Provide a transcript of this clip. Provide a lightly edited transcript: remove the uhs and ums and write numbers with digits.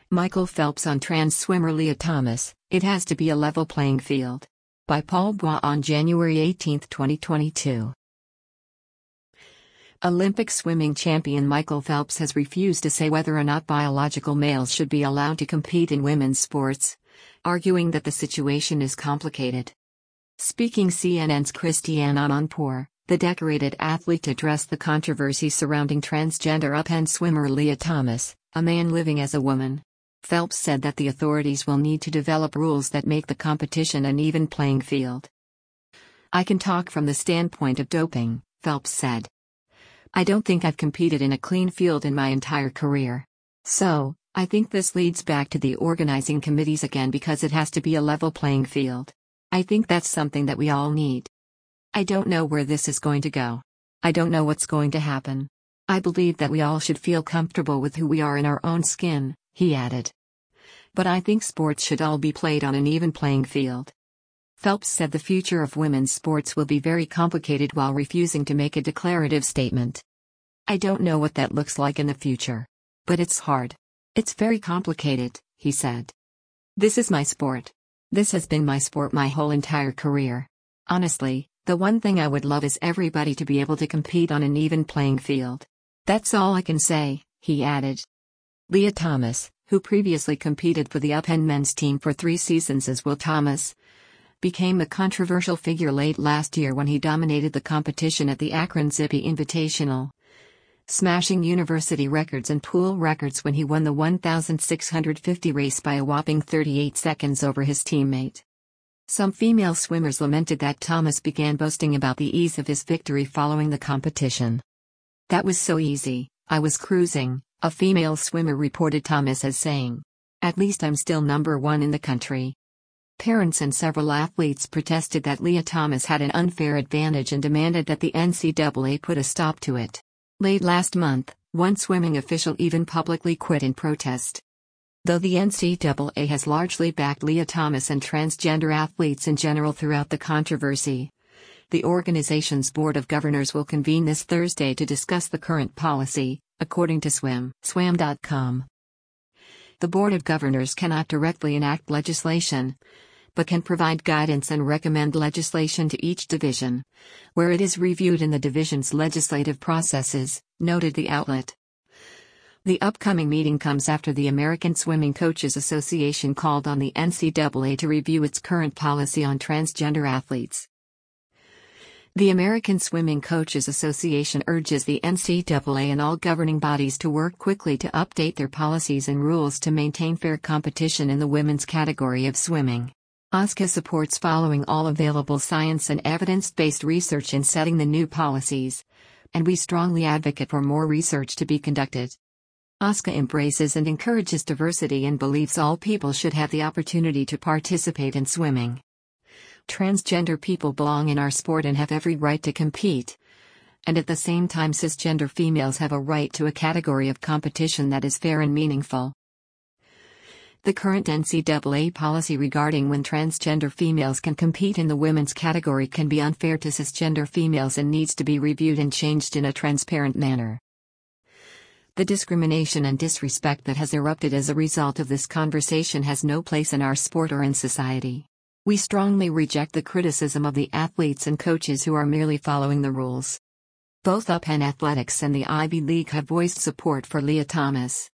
Michael Phelps on trans swimmer Lia Thomas, "It has to be a level playing field." By Paul Bois on January 18, 2022. Olympic swimming champion Michael Phelps has refused to say whether or not biological males should be allowed to compete in women's sports, arguing that the situation is complicated. Speaking CNN's Christiane Amanpour, the decorated athlete addressed the controversy surrounding transgender up-end swimmer Lia Thomas, a man living as a woman. Phelps said that the authorities will need to develop rules that make the competition an even playing field. "I can talk from the standpoint of doping," Phelps said. "I don't think I've competed in a clean field in my entire career. So, I think this leads back to the organizing committees again because it has to be a level playing field. I think that's something that we all need. I don't know where this is going to go. I don't know what's going to happen. I believe that we all should feel comfortable with who we are in our own skin," he added. "But I think sports should all be played on an even playing field." Phelps said the future of women's sports will be very complicated while refusing to make a declarative statement. "I don't know what that looks like in the future. But it's hard. It's very complicated," he said. "This is my sport. This has been my sport my whole entire career. Honestly, the one thing I would love is everybody to be able to compete on an even playing field. That's all I can say," he added. Lia Thomas, who previously competed for the up-end men's team for 3 seasons as Will Thomas, became a controversial figure late last year when he dominated the competition at the Akron Zippy Invitational, smashing university records and pool records when he won the 1,650 race by a whopping 38 seconds over his teammate. Some female swimmers lamented that Thomas began boasting about the ease of his victory following the competition. "That was so easy, I was cruising," a female swimmer reported Thomas as saying. "At least I'm still number 1 in the country." Parents and several athletes protested that Lia Thomas had an unfair advantage and demanded that the NCAA put a stop to it. Late last month, one swimming official even publicly quit in protest. Though the NCAA has largely backed Lia Thomas and transgender athletes in general throughout the controversy, the organization's board of governors will convene this Thursday to discuss the current policy, according to swam.com. The board of governors cannot directly enact legislation, but can provide guidance and recommend legislation to each division, where it is reviewed in the division's legislative processes, noted the outlet. The upcoming meeting comes after the American Swimming Coaches Association called on the NCAA to review its current policy on transgender athletes. The American Swimming Coaches Association urges the NCAA and all governing bodies to work quickly to update their policies and rules to maintain fair competition in the women's category of swimming. OSCA supports following all available science and evidence-based research in setting the new policies, and we strongly advocate for more research to be conducted. OSCA embraces and encourages diversity and believes all people should have the opportunity to participate in swimming. Transgender people belong in our sport and have every right to compete. And at the same time, cisgender females have a right to a category of competition that is fair and meaningful. The current NCAA policy regarding when transgender females can compete in the women's category can be unfair to cisgender females and needs to be reviewed and changed in a transparent manner. The discrimination and disrespect that has erupted as a result of this conversation has no place in our sport or in society. We strongly reject the criticism of the athletes and coaches who are merely following the rules. Both Up and Athletics and the Ivy League have voiced support for Lia Thomas.